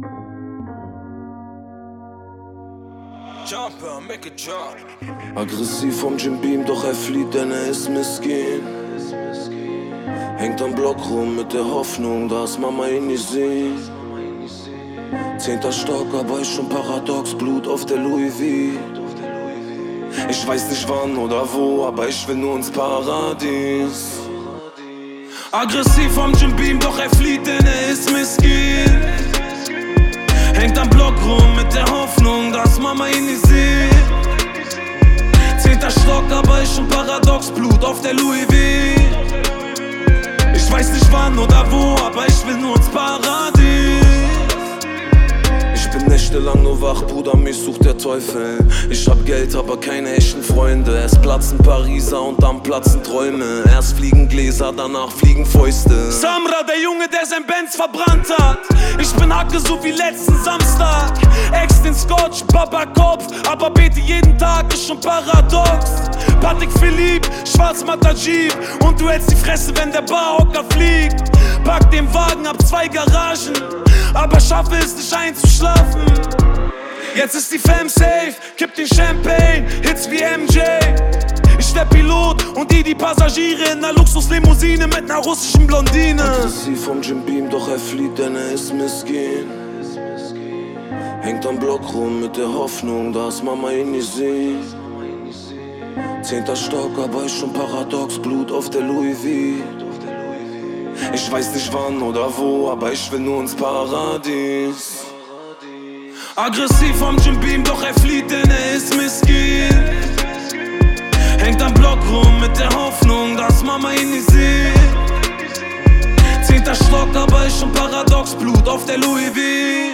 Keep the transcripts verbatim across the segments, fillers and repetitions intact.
Jumper, make a jump. Aggressiv vom Jim Beam, doch er flieht, denn er ist miskin. Hängt am Block rum mit der Hoffnung, dass Mama ihn nicht sieht. Zehnter Stock, aber ist schon paradox, Blut auf der Louis V. Ich weiß nicht wann oder wo, aber ich will nur ins Paradies. Aggressiv vom Jim Beam, doch er flieht, denn er ist miskin. Hängt am Block rum mit der Hoffnung, dass Mama ihn nicht sieht. Zehnter Stock, aber ist schon paradox, Blut auf der Louis V. Ich weiß nicht wann oder wo, aber ich will nur ins Paradies. Ich bin nächtelang nur wach, Bruder, mich sucht der Teufel. Ich hab Geld, aber keine echten Freunde. Erst platzen Pariser und dann platzen Träume. Erst fliegen Gläser, danach fliegen Fäuste. Samra, der Junge, der sein Benz verbrannt hat. Ich bin Hacke, so wie letzten Samstag. Ex den Scotch, Papa Kopf, aber bete jeden Tag, ist schon paradox. Patrick Philipp, schwarzmatter Jeep. Und du hältst die Fresse, wenn der Barhocker fliegt. Pack den Wagen ab zwei Garagen, aber schaffe es nicht einzuschlafen. Jetzt ist die Fam safe, kipp den Champagne, Hits wie M J. Ich der Pilot und die die Passagiere in ner Luxuslimousine mit ner russischen Blondine. Aggressiv vom Jim Beam, doch er flieht, denn er ist miskin. Hängt am Block rum mit der Hoffnung, dass Mama ihn nicht sieht. Zehnter Stock, aber ist schon paradox, Blut auf der Louis V. Ich weiß nicht wann oder wo, aber ich will nur ins Paradies. Aggressiv vom Jim Beam, doch er flieht, denn er ist miskin. Hängt am Block rum mit der Hoffnung, dass Mama ihn nicht sieht. Zehnter Stock, aber ist schon paradox, Blut auf der Louis V.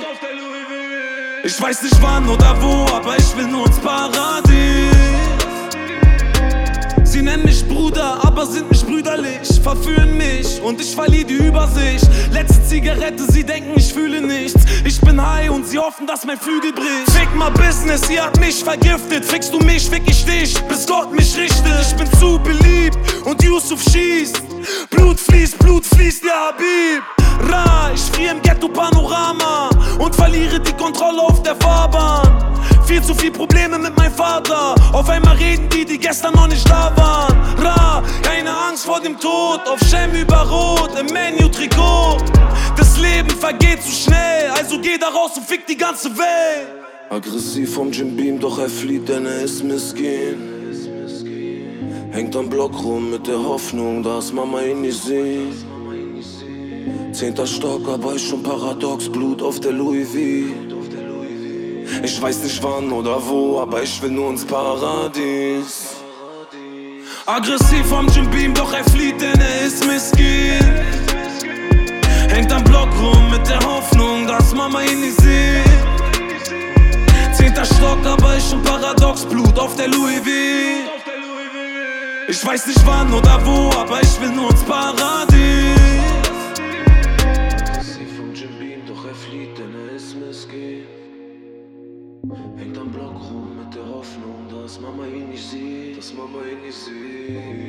Ich weiß nicht wann oder wo, aber ich will nur ins Paradies. Sie nennen mich Bruder, aber sind nicht brüderlich. Verführen mich und ich verliere die Übersicht. Letzte Zigarette, sie denken, ich fühle nichts. Ich bin high und sie hoffen, dass mein Flügel bricht. Fick mal Business, ihr habt mich vergiftet. Fickst du mich, fick ich dich, bis Gott mich richtet. Ich bin zu beliebt und Yusuf schießt. Blut fließt, Blut fließt, ja Habib. Ra, ich friere im Ghetto Panorama und verliere die Kontrolle auf der Fahrbahn. Viel zu viel Probleme mit meinem Vater. Auf einmal reden die, die gestern noch nicht da waren. Ra, keine Angst vor dem Tod. Auf Schem über Rot, im Menu-Trikot. Das Leben vergeht zu schnell, also geh da raus und fick die ganze Welt. Aggressiv vom Jim Beam, doch er flieht, denn er ist miskin. Hängt am Block rum mit der Hoffnung, dass Mama ihn nicht sieht. Zehnter Stock, aber ist schon paradox, Blut auf der Louis V. Ich weiß nicht wann oder wo, aber ich will nur ins Paradies. Aggressiv vom Jim Beam, doch er flieht, denn er ist miskin. Hängt am Block rum mit der Hoffnung, dass Mama ihn nicht sieht. Zehnter Stock, aber ist schon paradox, Blut auf der Louis V. Ich weiß nicht wann oder wo, aber ich will nur ins Paradies. Aggressiv vom Jim Beam, doch er flieht, denn er ist miskin. Hängt am Block rum mit der Hoffnung, dass Mama ihn nicht sieht, dass Mama ihn nicht sieht.